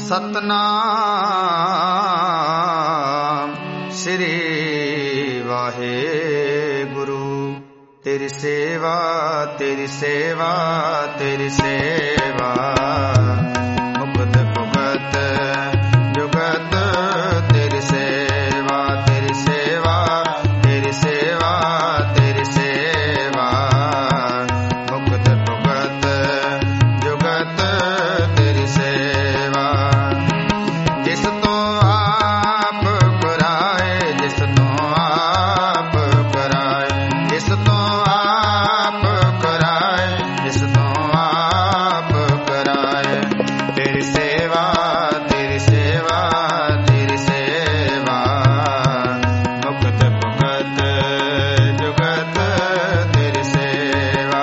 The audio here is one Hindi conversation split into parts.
सतनाम श्री वाहे गुरु। तेरी सेवा तेरी सेवा तेरी सेवा, मुकुट भुगत जुगत तेरी सेवा तेरी सेवा तेरी सेवा तेरी सेवा, मुकुट भुगत जुगत तेरी सेवा। जिस तो आप कराए जिस तो आप कराए, जिस तो आप कराए जिस तो आप कराए, तेरी सेवा तेरी सेवा तेरी सेवा, मुकुट भुगत जुगत तेरी सेवा।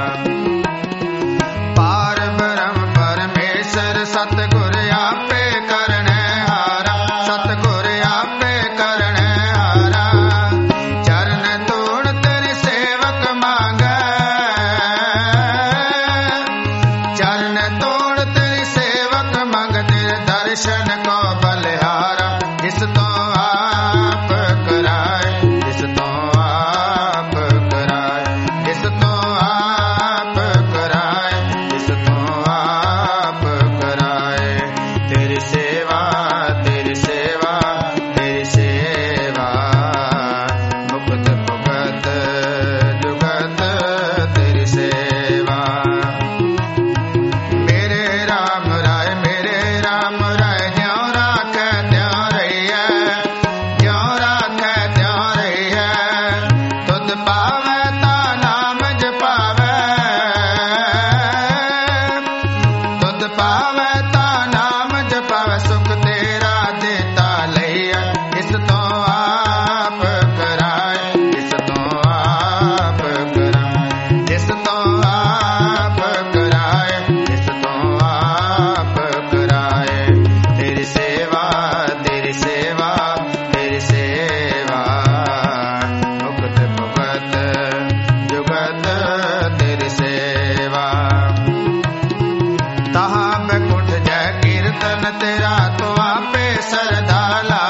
पार ब्रह्म परमेश्वर सतगुर आपे करने हारा, सतगुर आपे करने हारा। चरण तोड़ तेरे सेवक मांगे, चरण तोड़ तेरे सेवक मांग, तेरे दर्शन को बलिहारा। जिस तो आप कराए जिस तो आप कराए, जिस तो आप कराए जिस तो आप कराए, तेरी सेवा तेरी सेवा तेरी सेवा, मुकुट भुगत जुगत तेरी सेवा। मेरे राम राय ज्यों राखे त्यों रहिए, ज्यों राखे त्यों रहिए। तुध पावे ता नाम जपावे, तुध पावे ता नाम जपावे, सुख तेरा देता लइया। जिस तो आप कराए जिस तो आप कराए, जिस तो आप कराए जिस तो आप कराए, तेरी सेवा तेरी सेवा तेरी सेवा, मुकुट भुगत जुगत तेरी सेवा। तहाँ बैकुंठ जय कीर्तन तेरा, तो आपे सरधा ला